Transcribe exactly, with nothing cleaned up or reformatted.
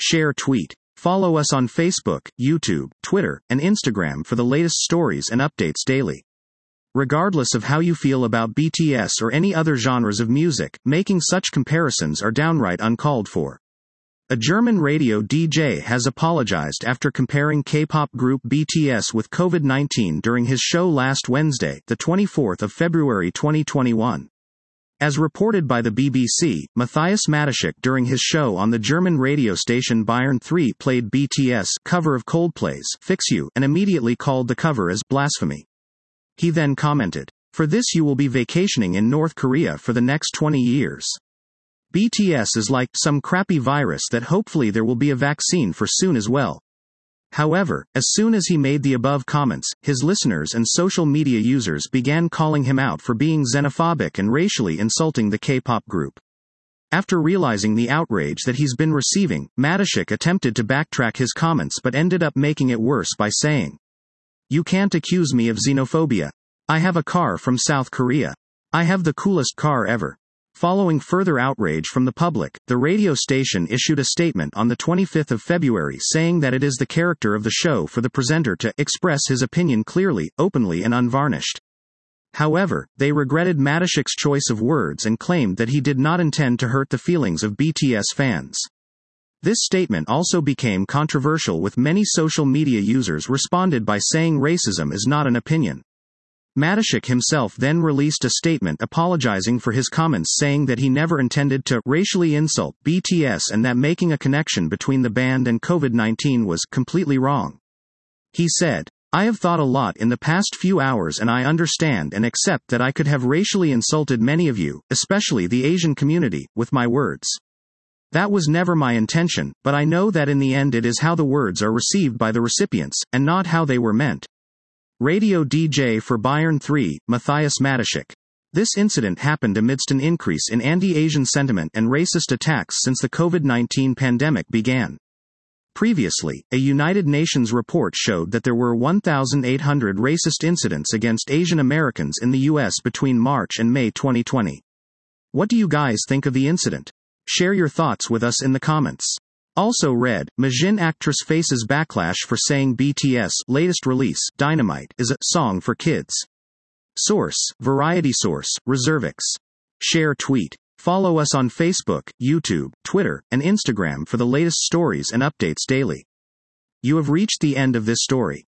Share tweet. Follow us on Facebook, YouTube, Twitter, and Instagram for the latest stories and updates daily. Regardless of how you feel about B T S or any other genres of music, making such comparisons are downright uncalled for. A German radio D J has apologized after comparing K-pop group B T S with COVID nineteen during his show last Wednesday, the twenty-fourth of February twenty twenty-one. As reported by the B B C, Matthias Matuschek during his show on the German radio station Bayern three played B T S cover of Coldplay's Fix You and immediately called the cover as blasphemy. He then commented, "For this you will be vacationing in North Korea for the next twenty years. B T S is like some crappy virus that hopefully there will be a vaccine for soon as well." However, as soon as he made the above comments, his listeners and social media users began calling him out for being xenophobic and racially insulting the K-pop group. After realizing the outrage that he's been receiving, Matuschek attempted to backtrack his comments but ended up making it worse by saying, "You can't accuse me of xenophobia. I have a car from South Korea. I have the coolest car ever." Following further outrage from the public, the radio station issued a statement on the twenty-fifth of February saying that it is the character of the show for the presenter to express his opinion clearly, openly and unvarnished. However, they regretted Matuschek's choice of words and claimed that he did not intend to hurt the feelings of B T S fans. This statement also became controversial, with many social media users responded by saying racism is not an opinion. Matuschek himself then released a statement apologizing for his comments, saying that he never intended to racially insult B T S and that making a connection between the band and COVID nineteen was completely wrong. He said, "I have thought a lot in the past few hours and I understand and accept that I could have racially insulted many of you, especially the Asian community, with my words. That was never my intention, but I know that in the end it is how the words are received by the recipients, and not how they were meant." Radio D J for Bayern three, Matthias Matuschek. This incident happened amidst an increase in anti-Asian sentiment and racist attacks since the COVID nineteen pandemic began. Previously, a United Nations report showed that there were one thousand eight hundred racist incidents against Asian Americans in the U S between March and May twenty twenty. What do you guys think of the incident? Share your thoughts with us in the comments. Also read, Majin actress faces backlash for saying B T S latest release, Dynamite, is a song for kids. Source, Variety Source, Reservix. Share tweet. Follow us on Facebook, YouTube, Twitter, and Instagram for the latest stories and updates daily. You have reached the end of this story.